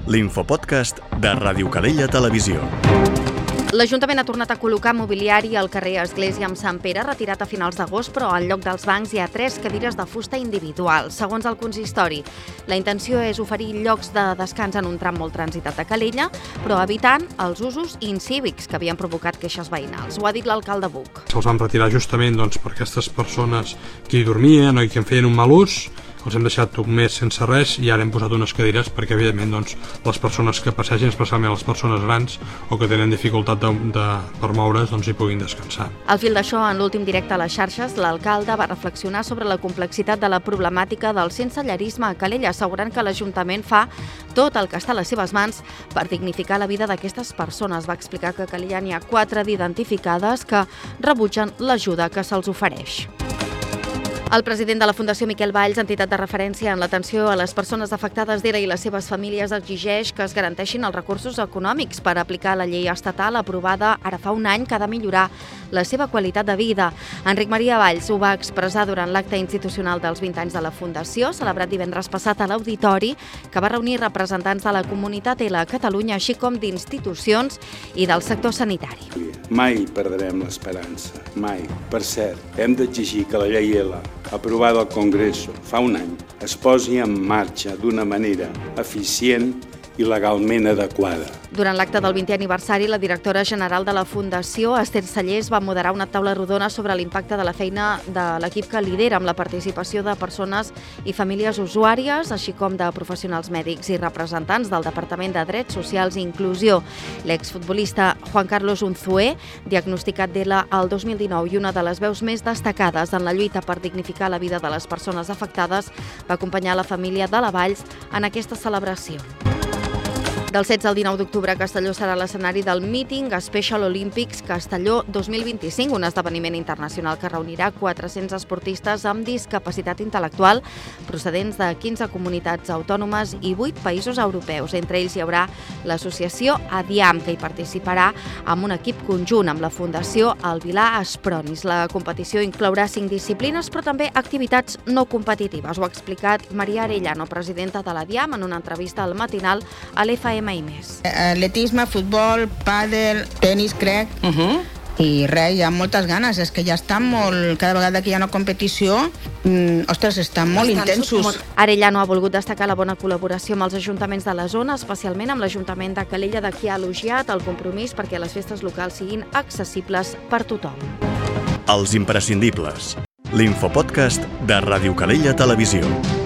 l'infopodcast de Ràdio Calella Televisió. L'Ajuntament ha tornat a col·locar mobiliari al carrer Església amb Sant Pere, retirat a finals d'agost, però en lloc dels bancs hi ha 3 cadires de fusta individuals. Segons el consistori, la intenció és oferir llocs de descans en un tram molt transitat de Calella, però evitant els usos incívics que havien provocat queixes veïnals. Ho ha dit l'alcalde Buch. Se'ls van retirar justament per aquestes persones que hi dormien o que en feien un mal ús. Els hem deixat un mes sense res i ara hem posat unes cadires perquè, evidentment, les persones que passegen, especialment les persones grans o que tenen dificultat per moure's, hi puguin descansar. Al fil d'això, en l'últim directe a les xarxes, l'alcalde va reflexionar sobre la complexitat de la problemàtica del sensellarisme a Calella, assegurant que l'Ajuntament fa tot el que està a les seves mans per dignificar la vida d'aquestes persones. Va explicar que a Calella n'hi ha 4 d'identificades que rebutgen l'ajuda que se'ls ofereix. El president de la Fundació Miquel Valls, entitat de referència en l'atenció a les persones afectades d'ERA i les seves famílies, exigeix que es garanteixin els recursos econòmics per aplicar la llei estatal aprovada ara fa un any que ha de millorar la seva qualitat de vida. Enric Maria Valls ho va expressar durant l'acte institucional dels 20 anys de la Fundació, celebrat divendres passat a l'Auditori, que va reunir representants de la comunitat ELA a Catalunya, així com d'institucions i del sector sanitari. Mai perdrem l'esperança, mai. Per cert, hem d'exigir que la llei ELA, aprovada al Congreso fa un any, es posi en marxa d'una manera eficient i legalment adequada. Durant l'acte del 20è aniversari, la directora general de la Fundació, Esther Sallés, va moderar una taula rodona sobre l'impacte de la feina de l'equip que lidera amb la participació de persones i famílies usuàries, així com de professionals mèdics i representants del Departament de Drets Socials i Inclusió. L'exfutbolista Juan Carlos Unzué, diagnosticat d'ELA el 2019 i una de les veus més destacades en la lluita per dignificar la vida de les persones afectades, va acompanyar la família de la Valls en aquesta celebració. Del 16 al 19 d'octubre, Castelló serà l'escenari del Meeting Special Olympics Castelló 2025, un esdeveniment internacional que reunirà 400 esportistes amb discapacitat intel·lectual procedents de 15 comunitats autònomes i 8 països europeus. Entre ells hi haurà l'associació ADIAM, que hi participarà amb un equip conjunt amb la Fundació El Vilà Espronis. La competició inclourà 5 disciplines, però també activitats no competitives. Ho ha explicat Maria Arellano, presidenta de l'ADIAM, en una entrevista al matinal a l'FM. Atletisme, futbol, pàdel, tenis, crec. I res, hi ha moltes ganes. És que ja estan molt... Cada vegada que hi ha una competició, estan molt intensos. Arellano ha volgut destacar la bona col·laboració amb els ajuntaments de la zona, especialment amb l'Ajuntament de Calella, de qui ha elogiat el compromís perquè les festes locals siguin accessibles per tothom. Els imprescindibles. L'infopodcast de Ràdio Calella Televisió.